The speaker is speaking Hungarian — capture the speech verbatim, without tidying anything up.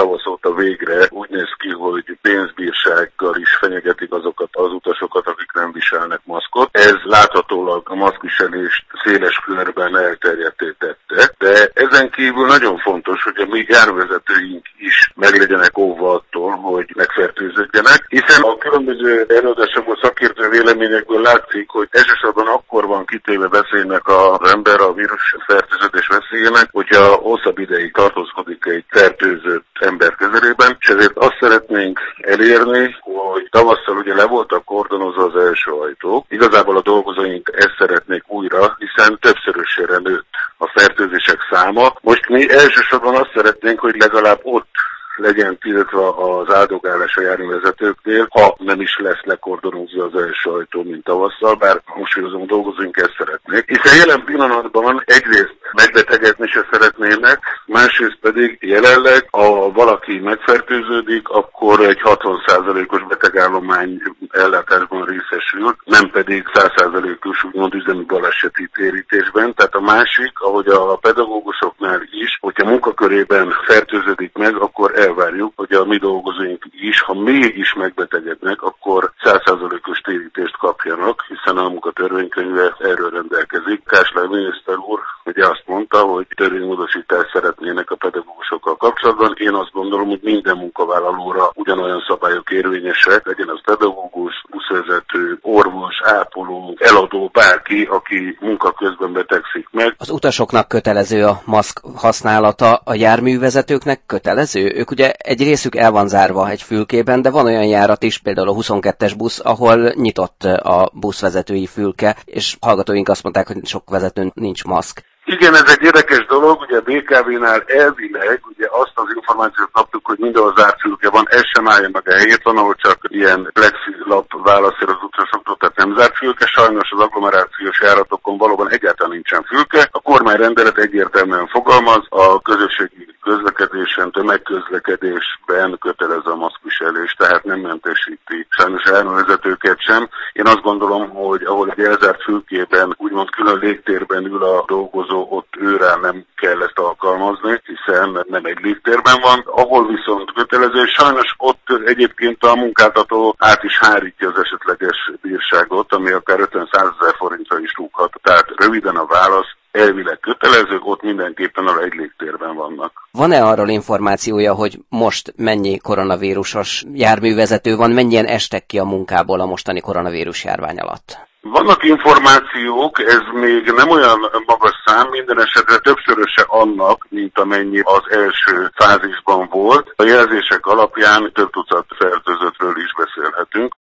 tavasz óta végre úgy néz ki, hogy pénzbírsággal is fenyegetik azokat az utasokat, akik nem viselnek maszkot. Ez láthatólag a maszkviselést széles körben elterjedté tette, de ezen kívül nagyon fontos, hogy a mi járművezetőink is meg legyenek óvva attól, hogy megfertőződjenek, hiszen a különböző előadásokból, szakértő véleményekből látszik, hogy elsősorban akkor van kitéve veszélynek az ember a vírus fertőződés veszélyének, hogyha hosszabb ideig tartózkodik egy fertőzött ember közelében, és ezért azt szeretnénk elérni, hogy tavasszal ugye le voltak kordonozva az első ajtók. Igazából a dolgozóink ezt szeretnék újra, hiszen többszörösére nőtt a fertőzések száma. Most mi elsősorban azt szeretnénk, hogy legalább ott legyen tiltva az áldogálás a járművezetőknél, ha nem is lesz lekordonozva az első ajtó, mint tavasszal, bár hangsúlyozom, a dolgozóink ezt szeretnék. Hiszen jelen pillanatban egyrészt megbetegedni se szeretnének, másrészt pedig jelenleg, ha valaki megfertőződik, akkor egy hatvan százalékos betegállomány ellátásban részesül, nem pedig száz százalékos úgymond üzemi baleseti térítésben. Tehát a másik, ahogy a pedagógusoknál is, hogyha munkakörében fertőződik meg, akkor elvárjuk, hogy a mi dolgozóink is, ha mégis megbetegednek, akkor száz százalékos térítést kapjanak, hiszen a munkatörvénykönyve erről rendelkezik. Kásler miniszter úr ugye azt mondta, hogy törvénymódosítást szeretnének a pedagógusokkal kapcsolatban. Én azt gondolom, hogy minden munkavállalóra ugyanolyan szabályok érvényesek, legyen az pedagógus, buszvezető, orvos, ápoló, eladó, bárki, aki munka közben betegszik meg. Az utasoknak kötelező a maszk használata, a járművezetőknek kötelező? Ők ugye egy részük el van zárva egy fülkében, de van olyan járat is, például a huszonkettes busz, ahol nyitott a buszvezetői fülke, és hallgatóink azt mondták, hogy sok vezetőn nincs maszk. Igen, ez egy érdekes dolog, ugye a bé ká vé-nál elvileg ugye azt az információt kaptuk, hogy mindenhol zárt fülke van, ez sem állja meg a helyét, van, ahol csak ilyen plexilap válaszol az utasoktól, tehát nem zárt fülke, sajnos az agglomerációs járatokon valóban egyáltalán nincsen fülke. A kormányrendelet egyértelműen fogalmaz, a közösségi közlekedésen, tömegközlekedésben kötelező a maszkviselés, tehát nem mentesíti sajnos a járművezetőket sem. Én azt gondolom, hogy ahol egy elzárt fülkében, úgymond külön légtérben ül a dolgozó, ott őrá nem kell ezt alkalmazni, hiszen nem egy légtérben van. Ahol viszont kötelező, és sajnos ott egyébként a munkáltató át is hárítja az esetleges bírságot, ami akár ötven-százezer forintra is rúghat. Tehát röviden a válasz, elvileg kötelezők, ott mindenképpen a egy légtérben vannak. Van-e arról információja, hogy most mennyi koronavírusos járművezető van, mennyien estek ki a munkából a mostani koronavírus járvány alatt? Vannak információk, ez még nem olyan magas szám, minden esetre többszöröse annak, mint amennyi az első fázisban volt. A jelzések alapján több tucat fertőzöttről is beszélhetünk.